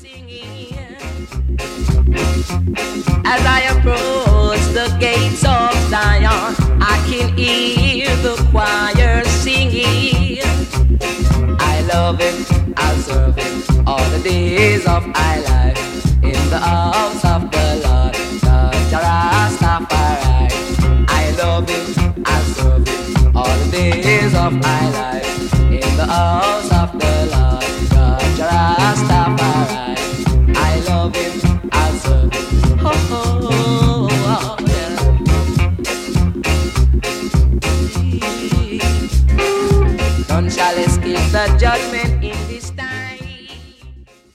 As I approach the gates of Zion, I can hear the choir singing. I love him, I'll serve him all the days of my life in the house of the Lord, the Rastafari. I love him, I'll serve him all the days of my life in the house of the Lord, the Rastafari. I love him, I'll serve him. Oh, oh, oh, yeah. None shall escape the judgment